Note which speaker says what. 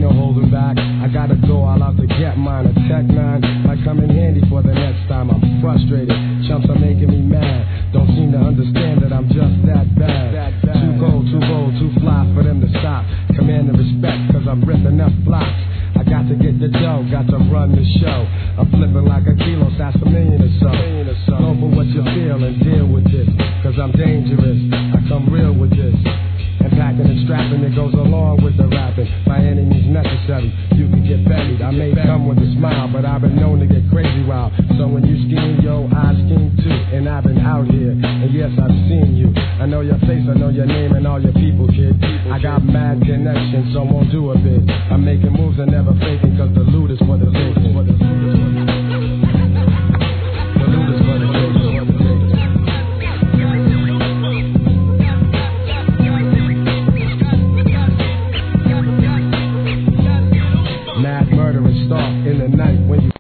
Speaker 1: ain't no holding back. I gotta go all out to get mine. A Tech 9 might come in handy for the next time. I'm frustrated, chumps are making me mad. Don't seem to understand that I'm just that bad. Too cold, too bold, too fly for them to stop. Commanding respect, cause I'm ripping up blocks. I got to get the dough, got to run the show. I'm flipping like a kilo, that's $1 million or so. Go for what you feel and deal with this, cause I'm dangerous, I come real with this. And packing and strapping, it goes along with the rapping. By any means necessary, you can get buried. I may come with a smile, but I've been known to get crazy wild. So when you scheme, yo, I scheme too. And I've been out here, and yes, I've seen you. I know your face, I know your name, and all your people, kid. I got mad connections, so won't do a bit. I'm making moves and never faking, cause the loot is for the faking. The loot is for the faking. Mad murderous stalk in the night when you